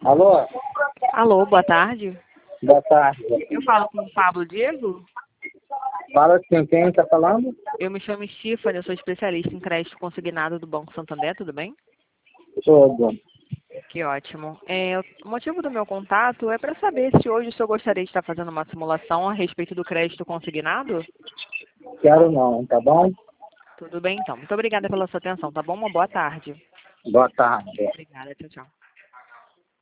Alô? Alô, boa tarde. Boa tarde. Eu falo com o Pablo Diego. Fala assim, quem está falando? Eu me chamo Stephanie, eu sou especialista em crédito consignado do Banco Santander, tudo bem? Tudo. Que ótimo. O motivo do meu contato é para saber se hoje o senhor gostaria de estar fazendo uma simulação a respeito do crédito consignado. Quero não, tá bom? Tudo bem, então. Muito obrigada pela sua atenção, tá bom? Uma boa tarde. Boa tarde. Obrigada, tchau, tchau.